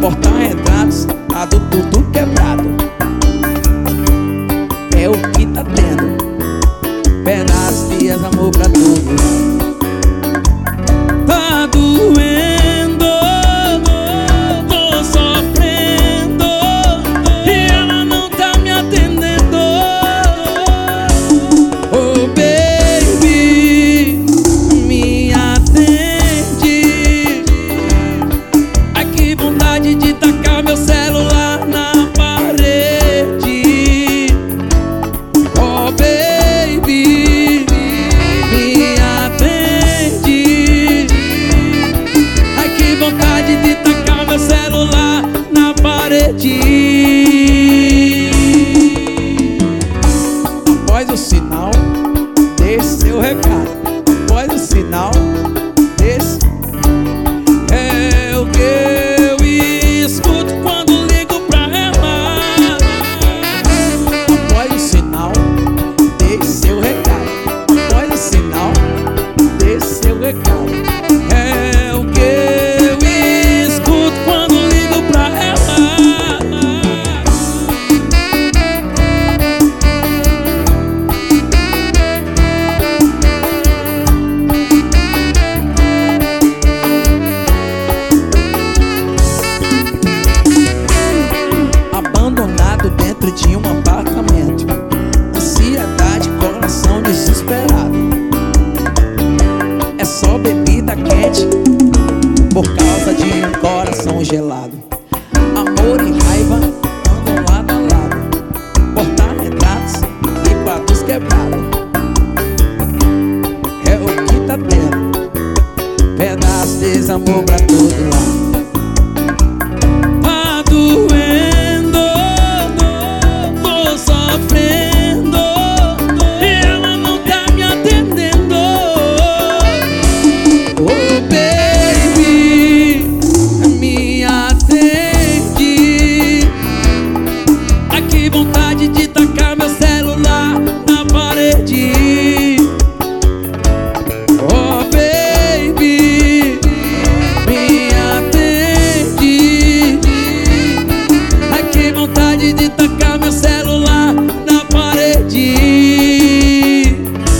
porta-retratos tá do tudo quebrado. É o que tá tendo, pedaços de amor pra todos. Tá doendo, tô sofrendo e ela não tá me atendendo. Oh baby, me atende. Ai que vontade de tacar meu celular na parede. Oh baby, me atende. Ai que vontade de tacar meu celular na parede. Após o sinal, deixe seu recado. Após o sinal, deixe. É o que eu escuto quando ligo pra ela. Após o sinal, deixe seu recado. Após o sinal, deixe seu recado. É o que eu escuto quando ligo pra ela. Abandonado dentro de um apartamento, ansiedade, coração desesperado. É só bebida quente por causa de um coração gelado. Amor e raiva andam lado a lado, porta-retratos e quadros quebrados. É o que tá tendo, pedaço de desamor pra todo lado. Tá doendo, tô sofrendo e ela não tá me atendendo. Oh baby, me atende. Ai que vontade de tacar meu celular na parede. Oh baby, me atende. Ai que vontade de tacar meu celular na parede.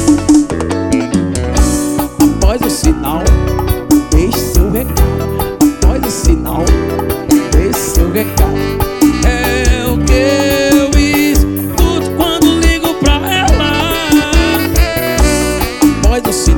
Após o sinal, deixe seu recado. Após o sinal, deixe seu recado. É o que eu escuto quando ligo pra ela. Após o sinal,